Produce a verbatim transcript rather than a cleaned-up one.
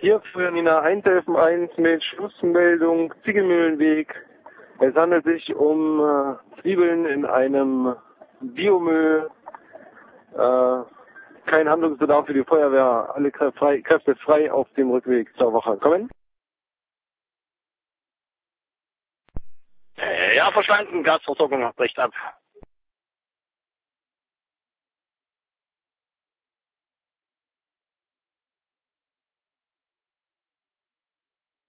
Hier für Nina eins elf eins mit Schlussmeldung Ziegelmühlenweg. Es handelt sich um äh, Zwiebeln in einem Biomüll. Äh, kein Handlungsbedarf für die Feuerwehr. Alle Kräfte frei, Kräfte frei auf dem Rückweg zur Woche. Kommen? Äh, ja, verstanden. Gasversorgung bricht ab.